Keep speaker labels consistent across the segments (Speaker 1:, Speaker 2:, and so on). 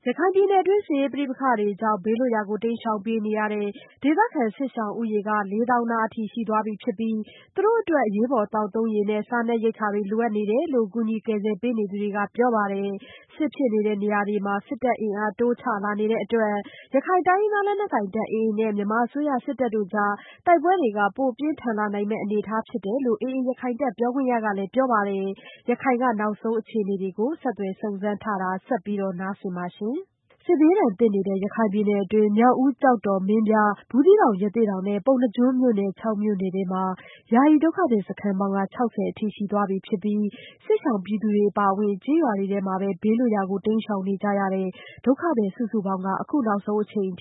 Speaker 1: ရခိုင်ပြည်နယ်တွင်းစစ်ရေးပဋိပက္ခတွေကြောင့်ဘေးလွတ်ရာကိုတိမ်းရှောင်ပြေးနေရတဲ့ဒေသခံစစ်ရှောင်ဦးရေ ၄ သောင်းနားအထိရှိသွားပြီဖြစ်ပြီးသူတို့အတွက်အရေးပေါ်သောက်သုံးရေနဲ့စားနပ်ရိက္ခာတွေလိုအပ်နေတယ်လို့ ကူညီကယ်ဆယ်ပေးနေသူတွေကပြောပါတယ်။ စစ်ဖြစ်နေတဲ့နေရာတွေမှာ စစ်တပ်အင်အားတိုးချလာနေတဲ့အတွက် ရခိုင်တိုင်းရင်းသားလက်နက်ကိုင်တပ် AA နဲ့ မြန်မာအစိုးရစစ်တပ်တို့ကြားတိုက်ပွဲတွေပိုပြင်းထန်လာနိုင်မယ့်အနေအထားဖြစ်တယ်လို့ AA ရခိုင်တပ်ပြောခွင့်ရကလည်းပြောပါတယ်။ ရခိုင်ကနောက်ဆုံးအခြေအနေတွေကို ဆက်သွယ်စုံစမ်းထားတာ ဆက်ပြီးနားဆင်ပါ။ စစ်ဘေးဒဏ်သင့်နေတဲ့ရခိုင်ပြည်နယ်အတွင်းမြောက်ဦးကျောက်တော်မင်းပြားဘူးသီးတောင်ရသေ့တောင်နဲ့ပုဏ္ဏားကျွန်းမြို့နယ် 6 မြို့နယ်ထဲမှာ ယာယီဒုက္ခသည်စခန်းပေါင်း 60 အထိရှိသွားပြီဖြစ်ပြီး စစ်ရှောင်ပြည်သူတွေအပါအဝင်ကျေးရွာတွေထဲမှာပဲဘေးလွတ်ရာကိုတိမ်းရှောင်နေကြရတဲ့ဒုက္ခသည်စုစုပေါင်းက အခုနောက်ဆုံးအချိန်အထိ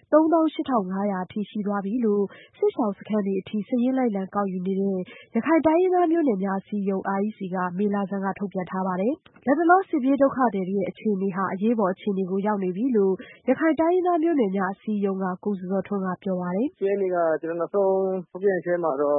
Speaker 1: 38500 အထိရှိသွားပြီလို့ စစ်ရှောင်စခန်းတွေအထိစာရင်းလိုက်လံကောက်ယူနေတဲ့ ရခိုင်တိုင်းရင်းသားမျိုးနွယ်များအစည်းအရုံး REC ကမေလဆန်းကထုတ်ပြန်ထားပါတယ်။ လတ်တလောစစ်ပြေးဒုက္ခသည်တွေရဲ့အခြေအနေဟာ အရေးပေါ်အခြေအနေကိုရောက်နေပြီလို့ ရခိုင်တိုင်းရင်းသားမျိုးနွယ်များအစည်းအရုံးက ကိုဇော်ဇော်ထွန်းကပြောပါတယ်။
Speaker 2: "ရက်နေ့ကနောက်ဆုံးထုတ်ပြန်ချက်မှာတော့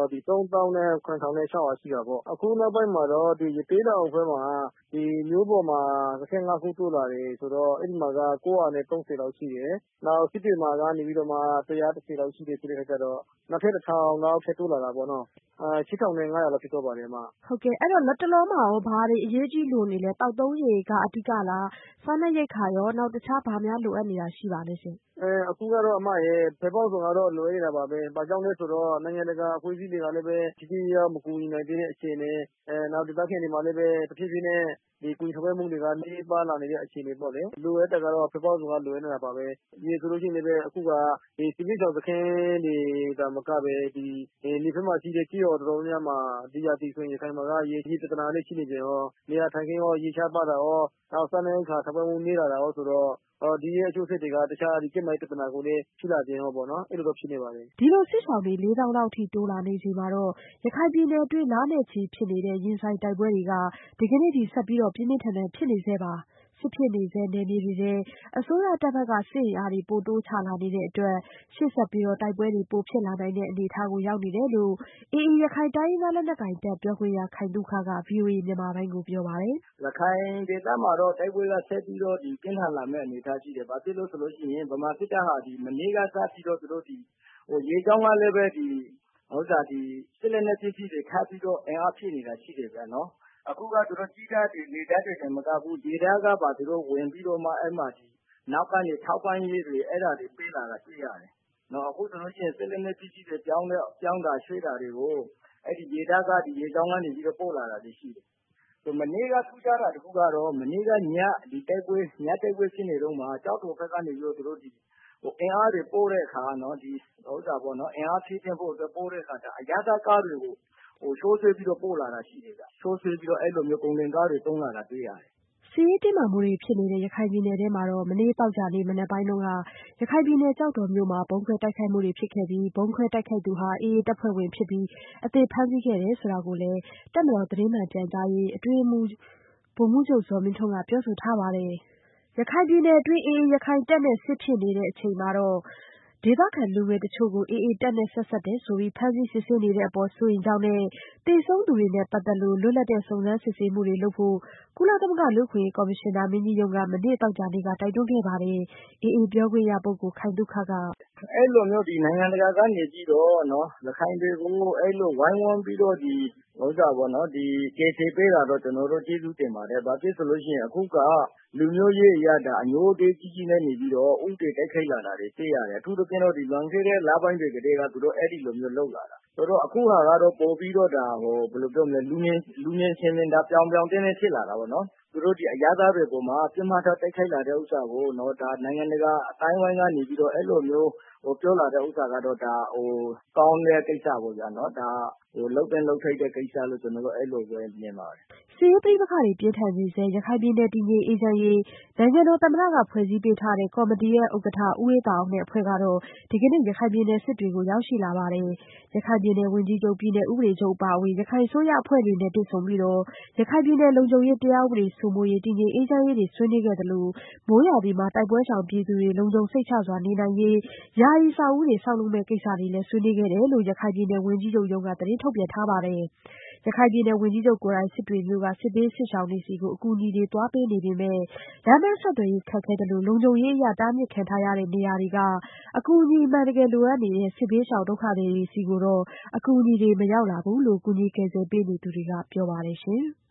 Speaker 2: 37600ရှိတာပေါ့။ အခုနောက်ပိုင်းမှာတော့ရသေ့တောင်ဘက်မှာမြို့ပေါ်မှာစခန်း 5 ခုတိုးလာတယ်ဆိုတော့အဲဒီမှာက930လောက်ရှိတယ်။ နောက်စစ်တွေမှာကနေပြီးတော့မှ110လောက်ရှိတယ်ဆိုတဲ့အခါကျတော့နောက်ထပ်1000လောက်ထပ်တိုးလာတာပေါ့နော်။ 8500လောက်ဖြစ်သွားပါတယ်။
Speaker 1: " ဟုတ်ကဲ့ လတ်တလောမှာရောဘာတွေအရေးကြီးလိုနေလဲ။ သောက်သုံးရေကအဓိကလား စားနပ်ရိက္ခာရောနောက်တခြားဘာများလိုအပ်နေတာရှိပါလဲရှင်
Speaker 2: ။ အခုကတော့ဘက်ပေါင်းစုံကတော့လိုအပ်နေတာပါပဲ။ ဘာကြောင့်လဲဆိုတော့နိုင်ငံတကာအဖွဲ့အစည်းတွေကလည်းထိထိရောက်ရောက်မကူညီနိုင်သေးတဲ့အခြေအနေ။ နောက်ဒေသခံတွေမှာလည်းတဖြည်းဖြည်းနဲ့ကူညီထောက်ပံ့မှုတွေကနည်းပါးလာနေတဲ့အခြေအနေပေါ့လေ။ လိုအပ်တာကတော့ဘက်ပေါင်းစုံကလိုအပ်နေတာပါပဲ။ ရေဆိုလို့ရှိရင်လည်းအခုကစစ်ဘေးရှောင်စခန်းတွေသာမကပဲနယ်ဘက်မှာရှိတဲ့ကျေးရွာတော်တော်များများမှာဒီရာသီဆိုရင်ရခိုင်မှာကရေပြဿနာလည်းရှိနေပြန်ရော။နေရာထိုင်ခင်းရောရေရှားပါးတာရောနောက်စားနပ်ရိက္ခာထောက်ပံ့မှုနည်းလာတာရောဆိုတော့ဒီရဲ့အကျိုးဆက်တွေကတခြားကျန်းမာရေးပြဿနာကိုလည်းဖြစ်လာပြန်ရောပေါ့နော်အဲလိုတော့ဖြစ်နေပါတယ်
Speaker 1: ။ဒီလိုစစ်ရှောင်တွေ ၄ သောင်းလောက်အထိတိုးလာနေချိန်မှာတော့ ရခိုင်ပြည်နယ်အတွင်းလနဲ့ချီဖြစ်နေတဲ့ရင်ဆိုင်တိုက်ပွဲတွေက ဒီကနေ့ထိဆက်ပြီးပြင်းပြင်းထန်ထန်ဖြစ်နေဆဲပါ။ စစ်ဖြစ်နေဆဲနယ်မြေတွေထဲ အစိုးရတပ်ဘက်ကစစ်အင်အားတွေပိုတိုးချလာနေတဲ့အတွက် ရှေ့ဆက်ပြီးတိုက်ပွဲတွေပိုဖြစ်လာနိုင်တဲ့အနေအထားကိုရောက်နေတယ်လို့ AA ရခိုင်တိုင်းရင်းသားလက်နက်ကိုင်တပ်ပြောခွင့်ရခိုင်သုခက ဗွီအိုအေမြန်မာပိုင်းကိုပြောပါတယ်
Speaker 3: ။ "ရခိုင်ဒေသမှာတော့တိုက်ပွဲကဆက်ပြီးတော့ပြင်းထန်လာမယ့်အနေအထားရှိတယ်။ ဘာဖြစ်လို့ဆိုရင်ဗမာစစ်တပ်ဟာမနေ့ကစပြီးတော့သူတို့ရေကြောင်းကလည်းစစ်လက်နက်ပစ္စည်းတွေထပ်ပြီးတော့အင်အားဖြည့်နေတာရှိတယ်ဗျာနော်။ အခုကသူတို့ကြည်းတပ်တွေလေတပ်တွေတင်မကဘူးရေတပ်ကပါသူတို့ဝင်ပြီးတော့မှနောက်ကနေထောက်ပံ့ရေးတွေပေးလာတာတွေ့ရတယ်။ အခုဆိုလို့ရှိရင်စစ်လက်နက်ပစ္စည်းတွေပြောင်းတာရွှေ့တာတွေကိုရေတပ်ကရေကြောင်းကနေပြီးတော့ပို့လာတာတွေရှိတယ်။ မနေ့ကထူးခြားတာတခုကတော့မနေ့ကညတိုက်ပွဲဖြစ်နေတုန်းမှာကျောက်တော်ဘက်ကနေပြီးတော့သူတို့အင်အားတွေပို့တဲ့အခါအင်အားဖြည့်တင်းဖို့အတွက်ပို့တဲ့အခါအရပ်သားကားတွေကိုချိုးဆွဲပြီးတော့ပို့လာတာရှိတယ်ဗျ။ ချိုးဆွဲပြီးတော့ကုန်တင်ကားတွေသုံးလာတာတွေ့ရတယ်။
Speaker 1: " စစ်ရေးတင်းမာမှုတွေဖြစ်နေတဲ့ရခိုင်ပြည်နယ်ထဲမှာ မနေ့သောကြာနေ့မနက်ပိုင်းက ရခိုင်ပြည်နယ်ကျောက်တော်မြို့မှာဗုံးခွဲတိုက်ခိုက်မှုတွေဖြစ်ခဲ့ပြီး ဗုံးခွဲတိုက်ခိုက်သူဟာ AA တပ်ဖွဲ့ဝင်ဖြစ်ပြီး အသေဖမ်းဆီးခဲ့တယ်ဆိုတာကိုလည်း တပ်မတော်သတင်းမှန်ပြန်ကြားရေးအတွင်းရေးမှူးဗိုလ်မှူးချုပ်ဇော်မင်းထွန်းကပြောဆိုထားပါတယ်။ ရခိုင်ပြည်နယ်အတွင်း AA ရခိုင်တပ်နဲ့စစ်ဖြစ်နေချိန်မှာ ဒေသခံလူငယ်တချို့ကို AA တပ်နဲ့ဆက်စပ်တယ်ဆိုပြီး ဖမ်းဆီးစစ်ဆေးနေတဲ့အပေါ်စိုးရိမ်ကြောင်းနဲ့ သေဆုံးသူတွေနဲ့ပတ်သက်လို့ လွတ်လပ်တဲ့စုံစမ်းစစ်ဆေးမှုတွေလုပ်ဖို့ ကုလသမဂ္ဂလူ့အခွင့်အရေးကော်မရှင်နာမင်းကြီးရုံးက မနေ့သောကြာနေ့ကတိုက်တွန်းခဲ့ပါတယ်။ AA ပြောခွင့်ရပုဂ္ဂိုလ်ခိုင်သုခက
Speaker 3: "အဲလိုမျိုးနိုင်ငံတကာကနေပြီးတော့ရခိုင်တွေကိုဝိုင်းဝန်းပြီးတော့ကယ်ဆယ်ပေးတာတော့ကျနော်တို့ကျေးဇူးတင်ပါတယ်။ ဘာဖြစ်လို့ဆိုရင်အခုကလူမျိုးရေးအရအငြိုးအတည်းကြီးကြီးနဲ့နေပြီးတော့ဦးတည်တိုက်ခိုက်လာတာတွေတွေ့ရတယ်။ အထူးသဖြင့်တော့လွန်ခဲ့တဲ့လပိုင်းတွေကတည်းကသူတို့အဲဒီလိုမျိုးလုပ်လာတာ။ ဆိုတော့အခုဟာကတော့ပိုပြီးတော့လူမြင်ထင်သာပြောင်ပြောင်တင်းတင်းဖြစ်လာတာပေါ့နော်။ သူတို့အရပ်သားတွေအပေါ်မှာပစ်မှတ်ထားတိုက်ခိုက်လာတဲ့ဥစ္စာကိုနိုင်ငံတကာအသိုင်းအဝိုင်းကနေပြီးတော့အဲလိုမျိုးပြောလာတဲ့ဥစ္စာကတော့ကောင်းတဲ့ကိစ္စပေါ့ဗျာနော်။လုပ်သင့်လုပ်ထိုက်တဲ့ကိစ္စလို့ကျနော်တို့အဲလိုပဲမြင်ပါတယ်။
Speaker 1: " စစ်ရေးပဋိပက္ခတွေပြင်းထန်နေဆဲ ရခိုင်ပြည်နယ်တည်ငြိမ်အေးချမ်းရေး နိုင်ငံတော်သမ္မတကဖွဲ့စည်းပေးထားတဲ့ကော်မတီဥက္ကဋ္ဌ ဦးအေးသာအောင်နဲ့အဖွဲ့ကတော့ ဒီကနေ့ ရခိုင်ပြည်နယ်စစ်တွေကိုရောက်ရှိလာပါတယ်။ ရခိုင်ပြည်နယ်ဝန်ကြီးချုပ် ပြည်နယ်ဥပဒေချုပ်အပါအဝင် ရခိုင်အစိုးရအဖွဲ့တွေနဲ့တွေ့ဆုံပြီး ရခိုင်ပြည်နယ်လုံခြုံရေးတရားဥပဒေစိုးမိုးရေး တည်ငြိမ်အေးချမ်းရေးတွေဆွေးနွေးခဲ့သလို မိုးရာသီတိုက်ပွဲရှောင်ပြည်သူတွေလုံခြုံစိတ်ချစွာနေနိုင်ရေး ယာယီအဆောက်အဦးတွေဆောက်လုပ်မယ့်ကိစ္စတွေလည်းဆွေးနွေးခဲ့တယ်လို့ ရခိုင်ပြည်နယ်ဝန်ကြီးချုပ်ရုံးကသတင်းထုတ်ပြန်ထားပါတယ်။ရခိုင်ပြည်နယ်ဝန်ကြီးချုပ်ကိုယ်တိုင် စစ်တွေမြို့က စစ်ဘေးစစ်ရှောင်တွေဆီ အကူအညီတွေသွားပေးနေပေမဲ့ လမ်းပန်းဆက်သွယ်ရေးခက်ခဲသလို လုံခြုံရေးအရ တားမြစ်ခံထားရတဲ့နေရာတွေက အကူအညီအမှန်တကယ်လိုအပ်နေတဲ့ စစ်ဘေးရှောင်ဒုက္ခသည်တွေဆီ အကူအညီတွေမရောက်လာဘူးလို့ ကူညီကယ်ဆယ်ပေးနေသူတွေကပြောပါတယ်။